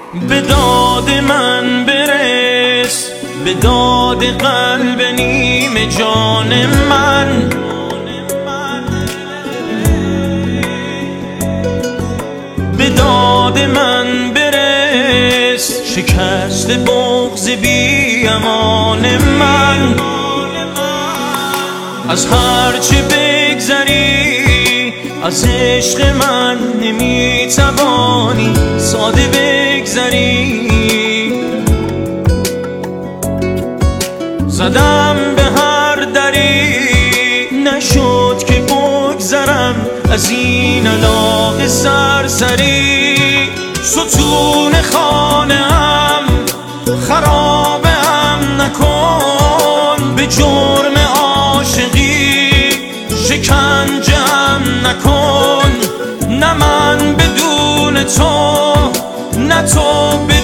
به داد من برس، به داد قلب نیم جان من. به داد من برس، شکست بغض بی امان من. از هرچه بگذری از عشق من نمیتوانی ساده بگذری. زدم به هر دری نشد که بگذرم از این علاقه سرسری. ستون خانه‌ام خرابم نکن، به جرم عاشقی شکنجه‌ام نکن. نه من بدون تو، نه تو